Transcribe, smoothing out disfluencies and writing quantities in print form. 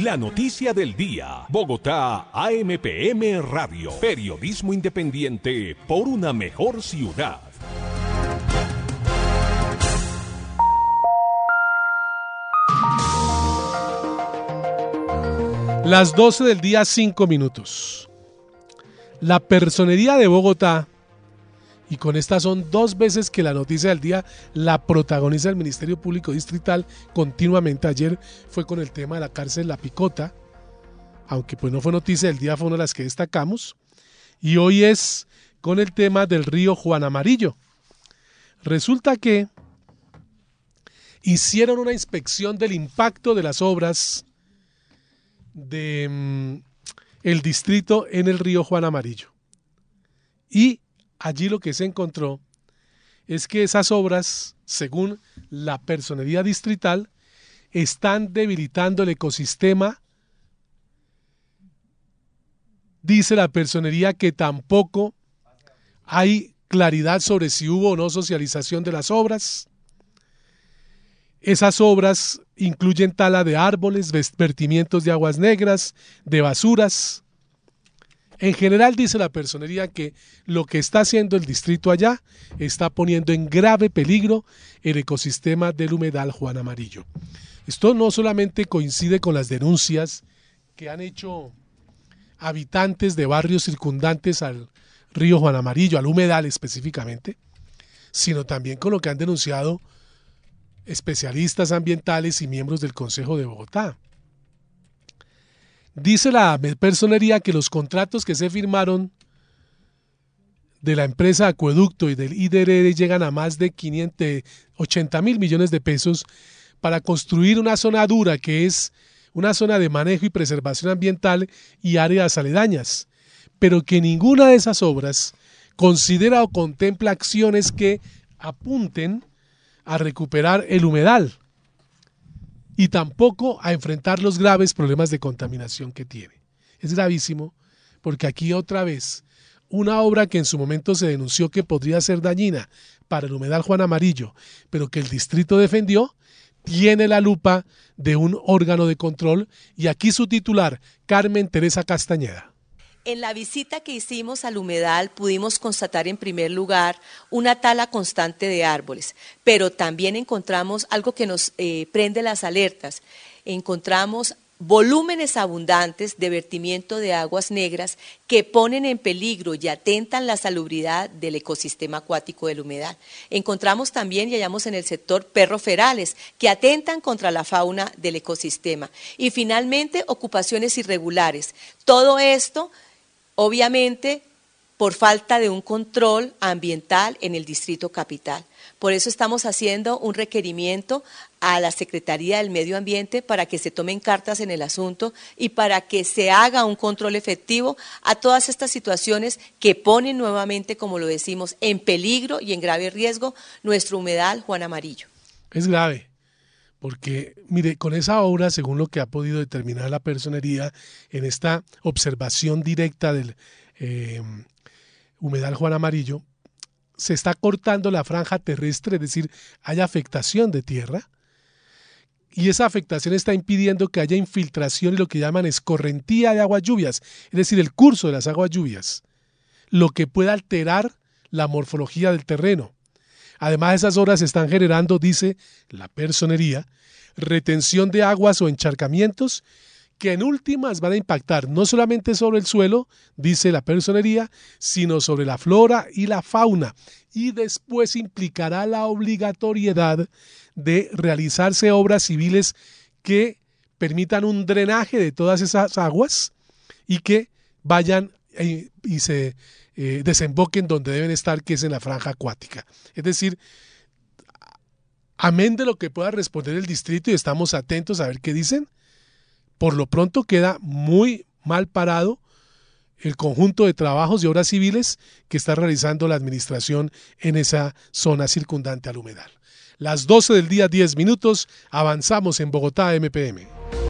La noticia del día. Bogotá, AMPM Radio. Periodismo independiente por una mejor ciudad. Las 12 del día, 5 minutos. La Personería de Bogotá, y con estas son 2 veces que la noticia del día la protagoniza el Ministerio Público Distrital continuamente. Ayer fue con el tema de la cárcel La Picota, aunque pues no fue noticia del día, fue una de las que destacamos, y hoy es con el tema del río Juan Amarillo. Resulta que hicieron una inspección del impacto de las obras de el distrito en el río Juan Amarillo, y allí lo que se encontró es que esas obras, según la Personería Distrital, están debilitando el ecosistema. Dice la Personería que tampoco hay claridad sobre si hubo o no socialización de las obras. Esas obras incluyen tala de árboles, vertimientos de aguas negras, de basuras. En general, dice la Personería que lo que está haciendo el distrito allá está poniendo en grave peligro el ecosistema del humedal Juan Amarillo. Esto no solamente coincide con las denuncias que han hecho habitantes de barrios circundantes al río Juan Amarillo, al humedal específicamente, sino también con lo que han denunciado especialistas ambientales y miembros del Consejo de Bogotá. Dice la Personería que los contratos que se firmaron de la empresa Acueducto y del IDRR llegan a más de 580 mil millones de pesos para construir una zona dura, que es una zona de manejo y preservación ambiental y áreas aledañas, pero que ninguna de esas obras considera o contempla acciones que apunten a recuperar el humedal y tampoco a enfrentar los graves problemas de contaminación que tiene. Es gravísimo porque aquí otra vez una obra que en su momento se denunció que podría ser dañina para el humedal Juan Amarillo, pero que el distrito defendió, tiene la lupa de un órgano de control, y aquí su titular, Carmen Teresa Castañeda. En la visita que hicimos al humedal pudimos constatar en primer lugar una tala constante de árboles, pero también encontramos algo que nos prende las alertas. Encontramos volúmenes abundantes de vertimiento de aguas negras que ponen en peligro y atentan la salubridad del ecosistema acuático del humedal. Encontramos también y hallamos en el sector perros ferales que atentan contra la fauna del ecosistema. Y finalmente, ocupaciones irregulares. Todo esto, obviamente, por falta de un control ambiental en el Distrito Capital. Por eso estamos haciendo un requerimiento a la Secretaría del Medio Ambiente para que se tomen cartas en el asunto y para que se haga un control efectivo a todas estas situaciones que ponen nuevamente, como lo decimos, en peligro y en grave riesgo nuestro humedal Juan Amarillo. Es grave, porque mire, con esa obra, según lo que ha podido determinar la Personería en esta observación directa del humedal Juan Amarillo, se está cortando la franja terrestre, es decir, hay afectación de tierra, y esa afectación está impidiendo que haya infiltración y lo que llaman escorrentía de aguas lluvias, es decir, el curso de las aguas lluvias, lo que puede alterar la morfología del terreno. Además, esas obras están generando, dice la Personería, retención de aguas o encharcamientos que en últimas van a impactar no solamente sobre el suelo, dice la Personería, sino sobre la flora y la fauna, y después implicará la obligatoriedad de realizarse obras civiles que permitan un drenaje de todas esas aguas y que vayan y se desemboquen donde deben estar, que es en la franja acuática. Es decir, amén de lo que pueda responder el distrito, y estamos atentos a ver qué dicen, por lo pronto queda muy mal parado el conjunto de trabajos y obras civiles que está realizando la administración en esa zona circundante al humedal. Las 12 del día, 10 minutos, avanzamos en Bogotá, MPM.